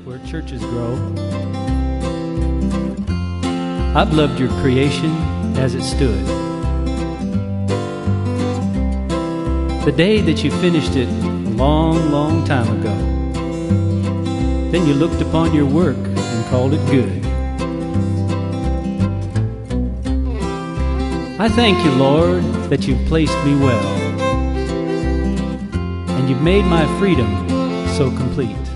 where churches grow. I've loved your creation as it stood. The day that you finished it a long, long time ago. Then you looked upon your work and called it good. I thank you, Lord, that you've placed me well, and you've made my freedom so complete.